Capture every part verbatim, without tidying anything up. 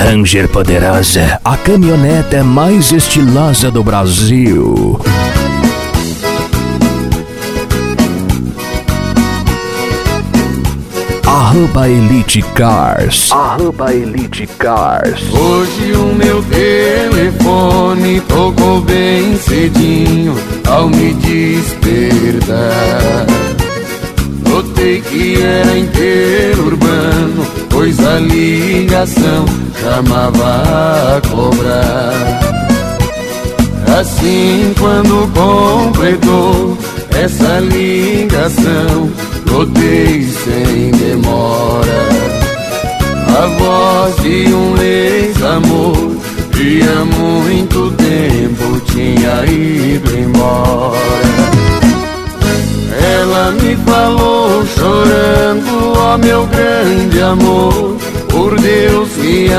Ranger Poderosa, a caminhonete mais estilosa do Brasil. Arroba Elite Cars. Arroba Elite Cars. Hoje o meu telefone tocou bem cedinho ao me despertar. Notei que era interurbano, pois a ligação chamava a cobrar. Assim, quando completou essa ligação, notei sem demora a voz de um ex-amor que há muito tempo tinha ido embora. Ela me falou chorando: ó meu grande amor, por Deus me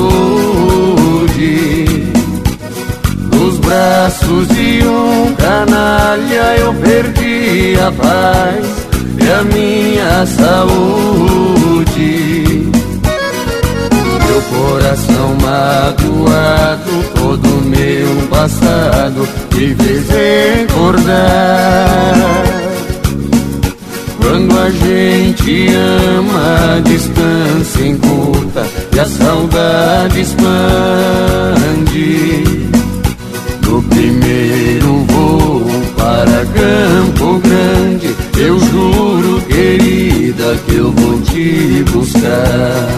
ajude. Nos braços de um canalha eu perdi a paz e a minha saúde. Meu coração magoado, todo meu passado me fez recordar. Quando a gente ama, a distância encurta e a saudade expande. No primeiro voo para Campo Grande, eu juro, querida, que eu vou te buscar.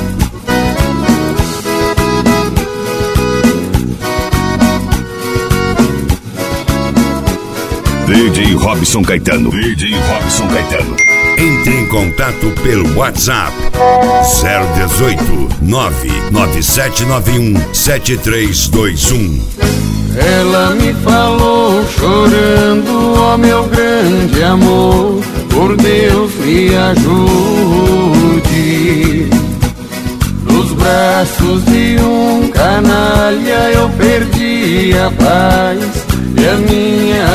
D J Robson Caetano. D J Robson Caetano. Entre em contato pelo WhatsApp zero dezoito, nove nove sete nove um sete três dois um. Ela me falou chorando: ó meu grande amor, por Deus me ajude. Nos braços de um canalha eu perdi a paz e a minha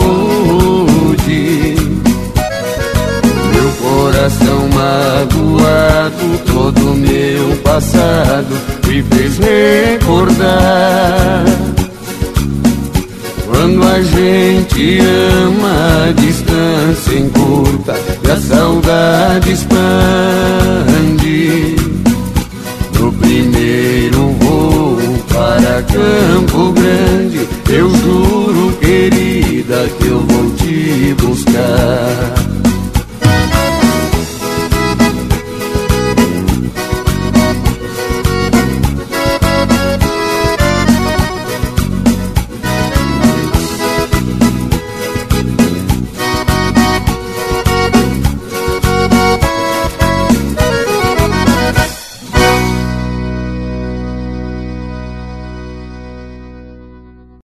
saúde. Meu coração magoado, todo meu passado me fez recordar. Quando a gente ama, a distância encurta e a saudade expande. No primeiro voo para Campo Grande, eu juro, querida, que eu vou te buscar.